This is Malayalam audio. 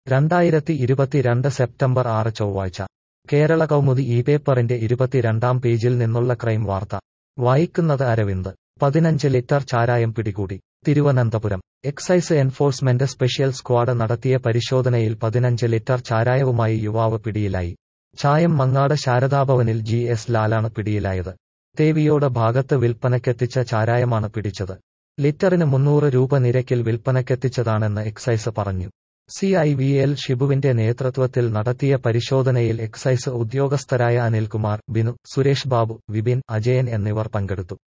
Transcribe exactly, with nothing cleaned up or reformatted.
രണ്ടായിരത്തി ഇരുപത്തിരണ്ട് സെപ്റ്റംബർ ആറ് ചൊവ്വാഴ്ച കേരള കൗമുദി ഈ പേപ്പറിന്റെ ഇരുപത്തിരണ്ടാം പേജിൽ നിന്നുള്ള ക്രൈം വാർത്ത വായിക്കുന്നത് അരവിന്ദ്. പതിനഞ്ച് ലിറ്റർ ചാരായം പിടികൂടി. Thiruvananthapuram excise enforcement special squad നടത്തിയ പരിശോധനയിൽ പതിനഞ്ച് ലിറ്റർ ചാരായവുമായി യുവാവ് പിടിയിലായി. ചായം മങ്ങാട് ശാരദാഭവനിൽ ജി എസ് ലാലാണ് പിടിയിലായത്. തേവിയോട് ഭാഗത്ത് വിൽപ്പനക്കെത്തിച്ച ചാരായമാണ് പിടിച്ചത്. ലിറ്ററിന് മുന്നൂറ് രൂപ നിരക്കിൽ വിൽപ്പനക്കെത്തിച്ചതാണെന്ന് എക്സൈസ് പറഞ്ഞു. സി ഐ വി എൽ ഷിബുവിന്റെ നേതൃത്വത്തിൽ നടത്തിയ പരിശോധനയിൽ എക്സൈസ് ഉദ്യോഗസ്ഥരായ അനിൽകുമാർ, ബിനു, സുരേഷ് ബാബു, വിപിൻ, അജയൻ എന്നിവർ പങ്കെടുത്തു.